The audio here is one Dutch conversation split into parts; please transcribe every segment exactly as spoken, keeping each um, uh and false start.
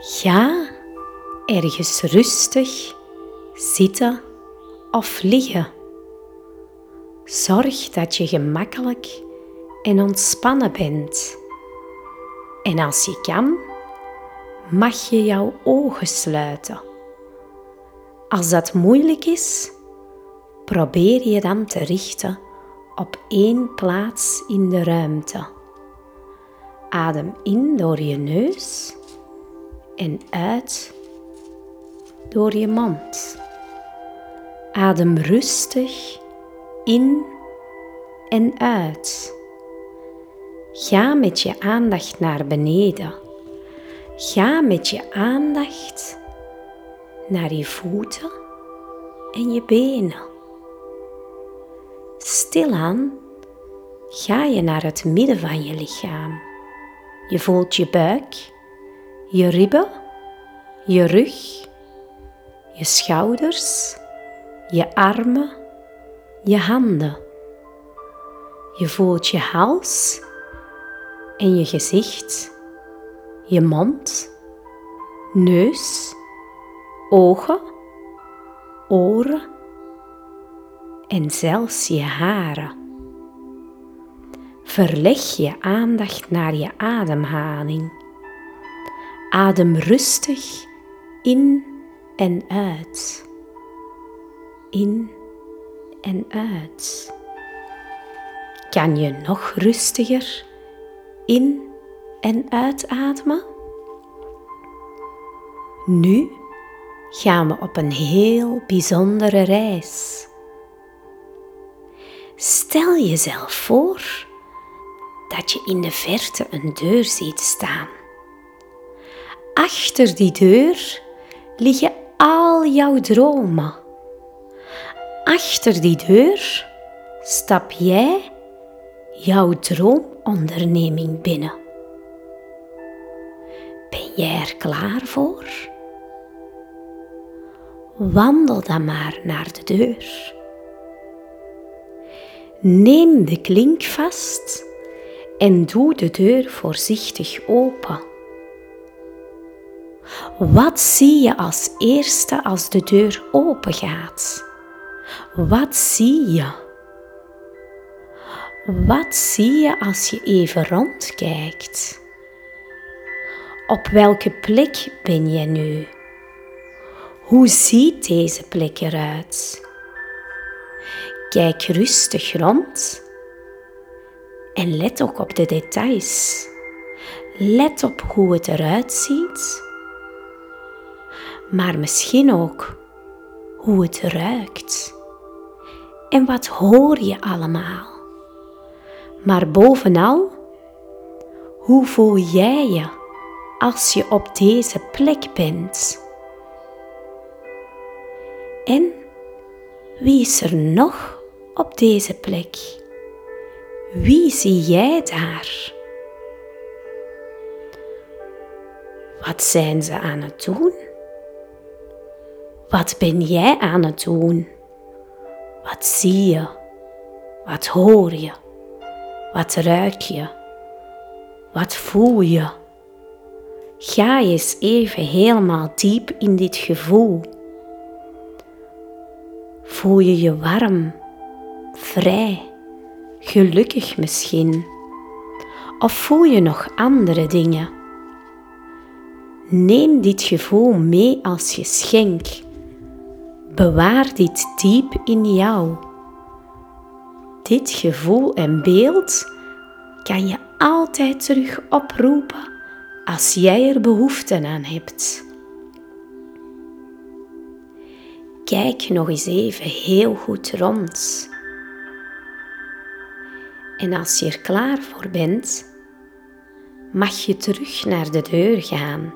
Ga ergens rustig zitten of liggen. Zorg dat je gemakkelijk en ontspannen bent. En als je kan, mag je jouw ogen sluiten. Als dat moeilijk is, probeer je dan te richten op één plaats in de ruimte. Adem in door je neus en uit door je mond. Adem rustig in en uit. Ga met je aandacht naar beneden. Ga met je aandacht naar je voeten en je benen. Stilaan ga je naar het midden van je lichaam. Je voelt je buik, je ribben, je rug, je schouders, je armen, je handen. Je voelt je hals en je gezicht, je mond, neus, ogen, oren en zelfs je haren. Verleg je aandacht naar je ademhaling. Adem rustig in en uit. In en uit. Kan je nog rustiger in en uitademen? Nu gaan we op een heel bijzondere reis. Stel jezelf voor dat je in de verte een deur ziet staan. Achter die deur liggen al jouw dromen. Achter die deur stap jij jouw droomonderneming binnen. Ben jij er klaar voor? Wandel dan maar naar de deur. Neem de klink vast en doe de deur voorzichtig open. Wat zie je als eerste als de deur open gaat? Wat zie je? Wat zie je als je even rondkijkt? Op welke plek ben je nu? Hoe ziet deze plek eruit? Kijk rustig rond en let ook op de details. Let op hoe het eruit ziet, maar misschien ook hoe het ruikt. En wat hoor je allemaal? Maar bovenal, hoe voel jij je als je op deze plek bent? En wie is er nog op deze plek? Wie zie jij daar? Wat zijn ze aan het doen? Wat ben jij aan het doen? Wat zie je? Wat hoor je? Wat ruik je? Wat voel je? Ga eens even helemaal diep in dit gevoel. Voel je je warm, vrij, gelukkig misschien? Of voel je nog andere dingen? Neem dit gevoel mee als geschenk. Bewaar dit diep in jou. Dit gevoel en beeld kan je altijd terug oproepen als jij er behoefte aan hebt. Kijk nog eens even heel goed rond. En als je er klaar voor bent, mag je terug naar de deur gaan.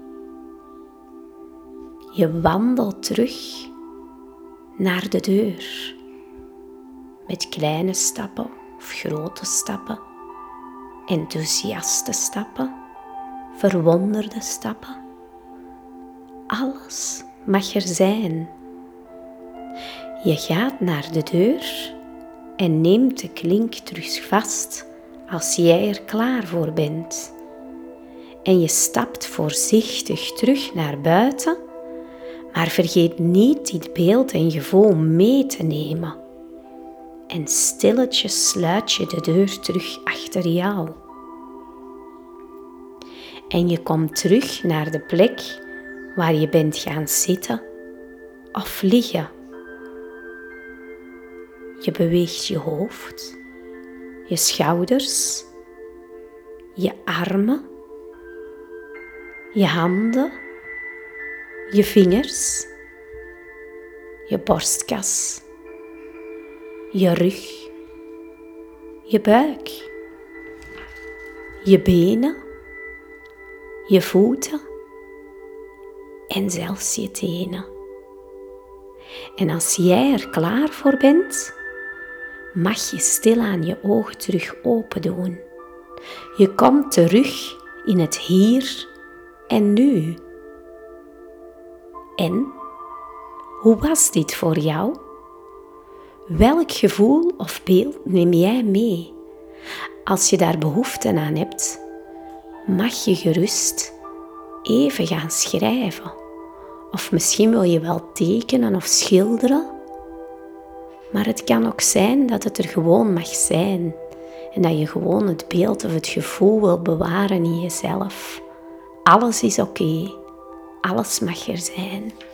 Je wandelt terug naar de deur. Met kleine stappen of grote stappen. Enthousiaste stappen. Verwonderde stappen. Alles mag er zijn. Je gaat naar de deur en neemt de klink terug vast als jij er klaar voor bent. En je stapt voorzichtig terug naar buiten, maar vergeet niet dit beeld en gevoel mee te nemen. En stilletjes sluit je de deur terug achter jou. En je komt terug naar de plek waar je bent gaan zitten of liggen. Je beweegt je hoofd, je schouders, je armen, je handen, je vingers, je borstkas, je rug, je buik, je benen, je voeten en zelfs je tenen. En als jij er klaar voor bent, mag je stilaan je ogen terug open doen. Je komt terug in het hier en nu. En, hoe was dit voor jou? Welk gevoel of beeld neem jij mee? Als je daar behoefte aan hebt, mag je gerust even gaan schrijven. Of misschien wil je wel tekenen of schilderen. Maar het kan ook zijn dat het er gewoon mag zijn. En dat je gewoon het beeld of het gevoel wil bewaren in jezelf. Alles is oké. Alles mag er zijn.